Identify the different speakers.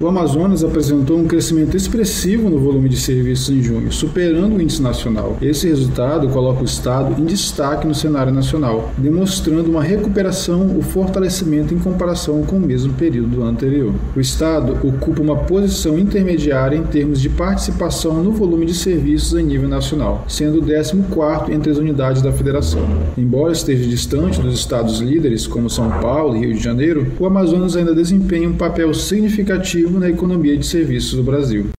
Speaker 1: O Amazonas apresentou um crescimento expressivo no volume de serviços em junho, superando o índice nacional. Esse resultado coloca o estado em destaque no cenário nacional, demonstrando uma recuperação ou fortalecimento em comparação com o mesmo período do ano anterior. O estado ocupa uma posição intermediária em termos de participação no volume de serviços em nível nacional, sendo o 14º entre as unidades da federação. Embora esteja distante dos estados líderes, como São Paulo e Rio de Janeiro, o Amazonas ainda desempenha um papel significativo na economia de serviços do Brasil.